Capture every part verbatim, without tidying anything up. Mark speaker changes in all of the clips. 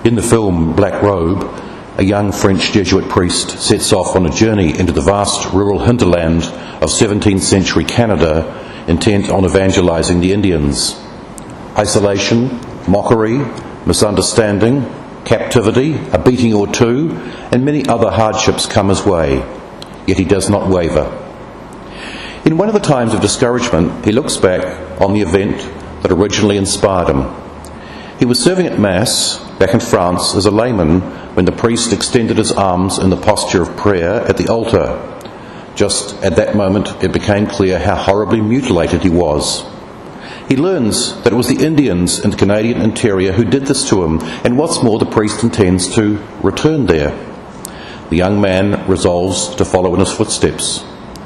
Speaker 1: In the film Black Robe, a young French Jesuit priest sets off on a journey into the vast rural hinterland of seventeenth century Canada, intent on evangelizing the Indians. Isolation, mockery, misunderstanding, captivity, a beating or two, and many other hardships come his way, yet he does not waver. In one of the times of discouragement, he looks back on the event that originally inspired him. He was serving at Mass back in France as a layman when the priest extended his arms in the posture of prayer at the altar. Just at that moment, it became clear how horribly mutilated he was. He learns that it was the Indians in the Canadian interior who did this to him, and what's more, the priest intends to return there. The young man resolves to follow in his footsteps.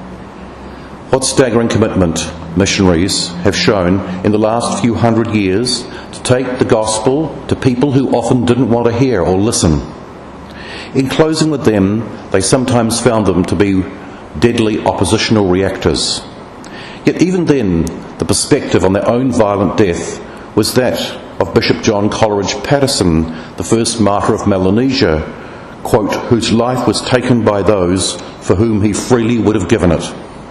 Speaker 1: What staggering commitment missionaries have shown in the last few hundred years to take the gospel to people who often didn't want to hear or listen. In closing with them, they sometimes found them to be deadly oppositional reactors. Yet even then, the perspective on their own violent death was that of Bishop John Coleridge Patterson, the first martyr of Melanesia, quote, whose life was taken by those for whom he freely would have given it.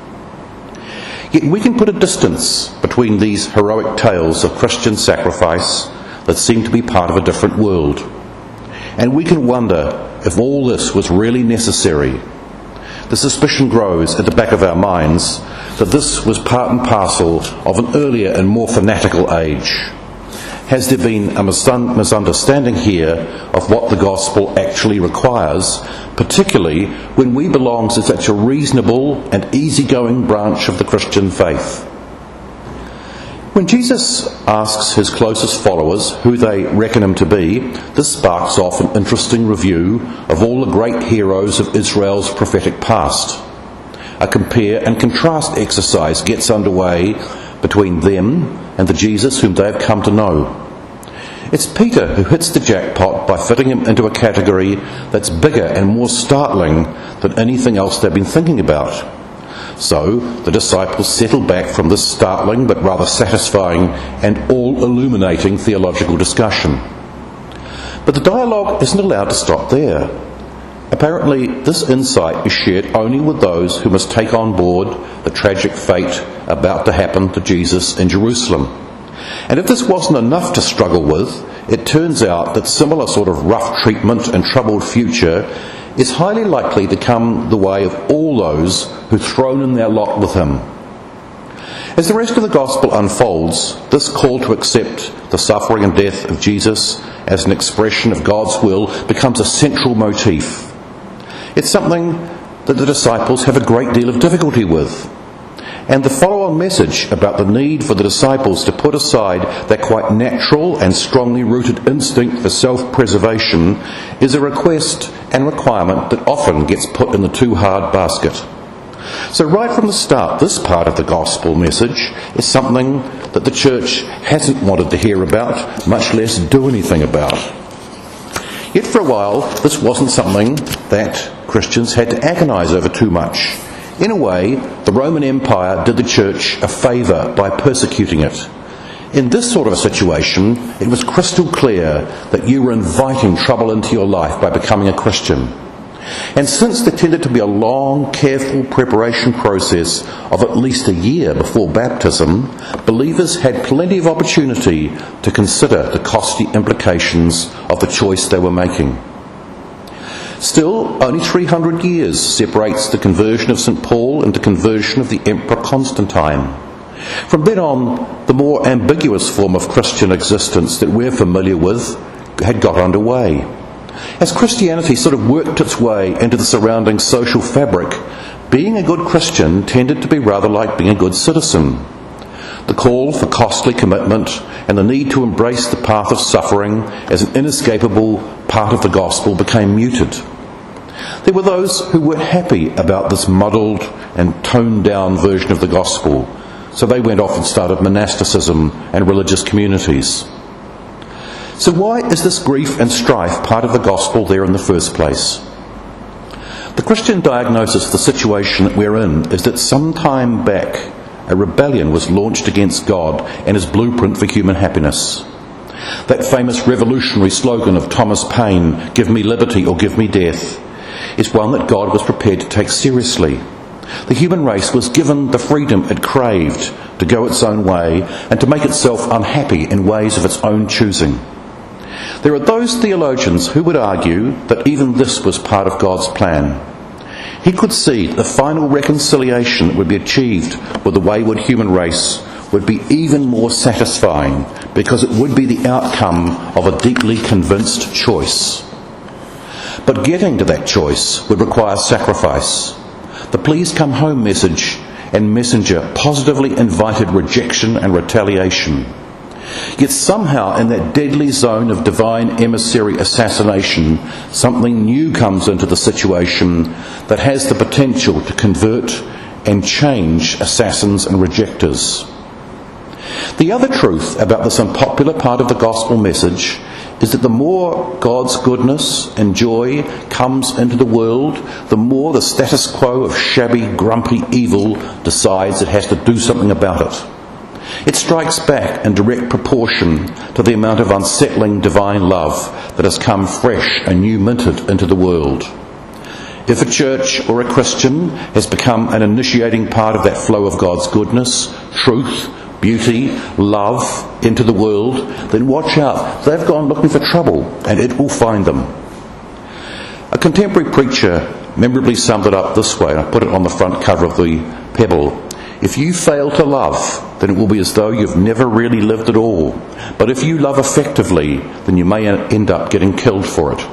Speaker 1: Yet we can put a distance between these heroic tales of Christian sacrifice that seem to be part of a different world. And we can wonder if all this was really necessary. The suspicion grows at the back of our minds that this was part and parcel of an earlier and more fanatical age. Has there been a misunderstanding here of what the gospel actually requires, particularly when we belong to such a reasonable and easygoing branch of the Christian faith? When Jesus asks his closest followers who they reckon him to be, this sparks off an interesting review of all the great heroes of Israel's prophetic past. A compare and contrast exercise gets underway between them and the Jesus whom they have come to know. It's Peter who hits the jackpot by fitting him into a category that's bigger and more startling than anything else they've been thinking about. So the disciples settle back from this startling but rather satisfying and all-illuminating theological discussion. But the dialogue isn't allowed to stop there. Apparently, this insight is shared only with those who must take on board the tragic fate about to happen to Jesus in Jerusalem. And if this wasn't enough to struggle with, it turns out that similar sort of rough treatment and troubled future is highly likely to come the way of all those who've thrown in their lot with him. As the rest of the gospel unfolds, this call to accept the suffering and death of Jesus as an expression of God's will becomes a central motif. It's something that the disciples have a great deal of difficulty with. And the follow-on message about the need for the disciples to put aside their quite natural and strongly rooted instinct for self-preservation is a request and requirement that often gets put in the too hard basket. So right from the start, this part of the gospel message is something that the church hasn't wanted to hear about, much less do anything about. Yet for a while, this wasn't something that Christians had to agonise over too much. In a way, the Roman Empire did the church a favour by persecuting it. In this sort of a situation, it was crystal clear that you were inviting trouble into your life by becoming a Christian. And since there tended to be a long, careful preparation process of at least a year before baptism, believers had plenty of opportunity to consider the costly implications of the choice they were making. Still, only three hundred years separates the conversion of Saint Paul and the conversion of the Emperor Constantine. From then on, the more ambiguous form of Christian existence that we're familiar with had got underway. As Christianity sort of worked its way into the surrounding social fabric, being a good Christian tended to be rather like being a good citizen. The call for costly commitment and the need to embrace the path of suffering as an inescapable part of the gospel became muted. There were those who weren't happy about this muddled and toned-down version of the gospel, so they went off and started monasticism and religious communities. So why is this grief and strife part of the gospel there in the first place? The Christian diagnosis of the situation that we're in is that some time back a rebellion was launched against God and his blueprint for human happiness. That famous revolutionary slogan of Thomas Paine, "Give me liberty or give me death," is one that God was prepared to take seriously. The human race was given the freedom it craved to go its own way and to make itself unhappy in ways of its own choosing. There are those theologians who would argue that even this was part of God's plan. He could see that the final reconciliation that would be achieved with the wayward human race would be even more satisfying because it would be the outcome of a deeply convinced choice. But getting to that choice would require sacrifice. The "Please Come Home" message and messenger positively invited rejection and retaliation. Yet somehow in that deadly zone of divine emissary assassination, something new comes into the situation that has the potential to convert and change assassins and rejectors. The other truth about this unpopular part of the gospel message is that the more God's goodness and joy comes into the world, the more the status quo of shabby, grumpy evil decides it has to do something about it. It strikes back in direct proportion to the amount of unsettling divine love that has come fresh and new minted into the world. If a church or a Christian has become an initiating part of that flow of God's goodness, truth, beauty, love into the world, then watch out. They've gone looking for trouble, and it will find them. A contemporary preacher memorably summed it up this way, and I put it on the front cover of the Pebble. If you fail to love, then it will be as though you've never really lived at all. But if you love effectively, then you may end up getting killed for it.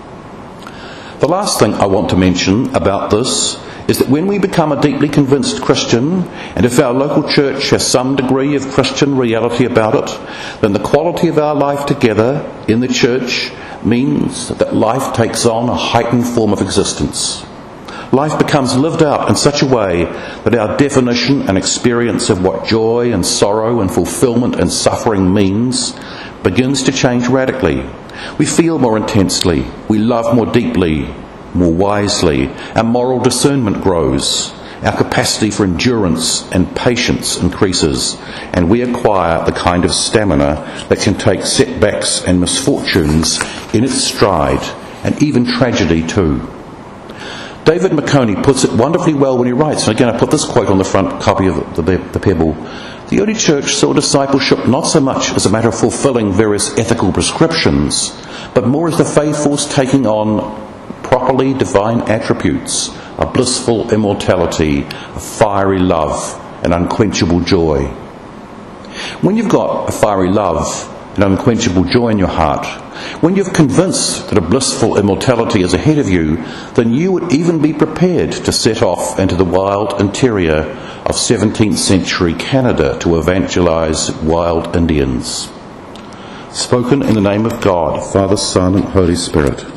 Speaker 1: The last thing I want to mention about this is that when we become a deeply convinced Christian, and if our local church has some degree of Christian reality about it, then the quality of our life together in the church means that life takes on a heightened form of existence. Life becomes lived out in such a way that our definition and experience of what joy and sorrow and fulfillment and suffering means begins to change radically. We feel more intensely, we love more deeply, more wisely, our moral discernment grows, our capacity for endurance and patience increases, and we acquire the kind of stamina that can take setbacks and misfortunes in its stride, and even tragedy too. David Mackony puts it wonderfully well when he writes, and again I put this quote on the front copy of the, the, the Pebble, the early church saw discipleship not so much as a matter of fulfilling various ethical prescriptions, but more as the faithful's taking on properly divine attributes, a blissful immortality, a fiery love, an unquenchable joy. When you've got a fiery love, an unquenchable joy in your heart, when you're convinced that a blissful immortality is ahead of you, then you would even be prepared to set off into the wild interior of seventeenth century Canada to evangelize wild Indians. Spoken in the name of God, Father, Son, and Holy Spirit.